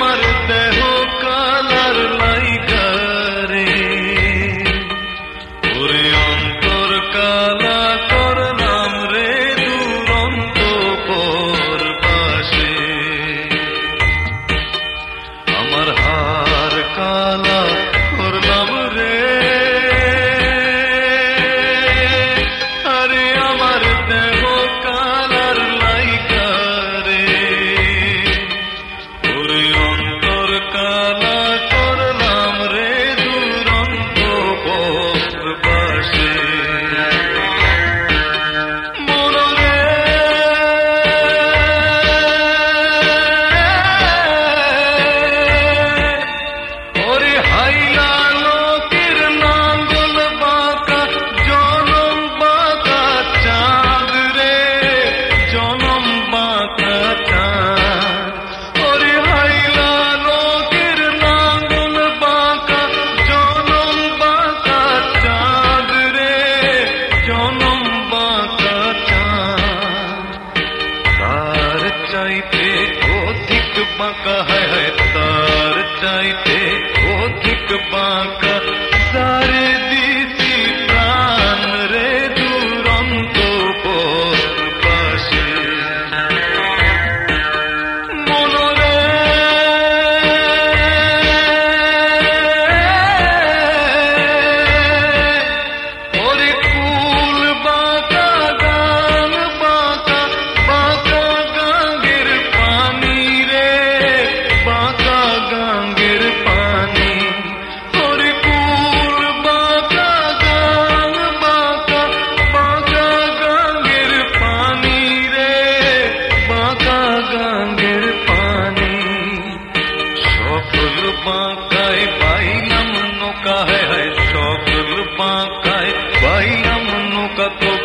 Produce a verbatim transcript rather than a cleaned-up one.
আমার দেহ কালার লাইগারে ওরে অন্তর কালা করলাম রে দুরন্ত পরবাসে আমার হার কালা করলাম রে আরে আমার দেহ কালার লাইগারে ওরে অন্তর কালা করলাম রে দুরন্ত পরবাসে মনরে ওরে হাইলা লোকের নাঙ্গল বাঁকা জনম বাঁকা চাঁদ রে জনম বাঁকা চাঁদ ওরে হাইলা লোকের নাঙ্গল বাঁকা জনম বাঁকা চাঁদ রে জনম বাঁকা চাঁদ তার চাইতে অধিক বাঁকা হায় হায় তার চাইতে অধিক বাঁকা সারে দিছি প্রাণ রে দুরন্ত পরবাসে মনরে ওরে কুল বাঁকা গান বাঁকা বাঁকা গাঙ্গের পানি রে বাঁকা গাঙ্গের পানি ওরে কুল বাঁকা গান বাঁকা বাঁকা গাঙ্গের পানি রে বাঁকা গাঙ্গের পানি সকল বাঁকায় পাইলাম নৌকা হায় হায় সকল বাঁকায় পাইলাম নৌকা তো